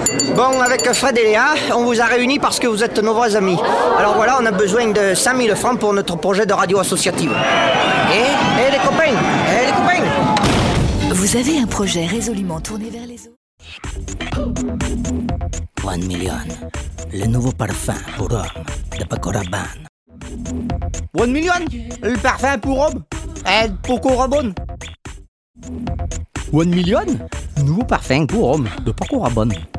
Bon, avec Fred et Léa, on vous a réunis parce que vous êtes nos vrais amis. Alors voilà, on a besoin de 5000 francs pour notre projet de radio associative. Et les copains, les copains. Vous avez un projet résolument tourné vers les autres. 1 million, le nouveau parfum pour homme de Paco Rabanne. 1 million, le parfum pour homme, Paco Rabanne. 1 million, nouveau parfum pour homme de Paco Rabanne.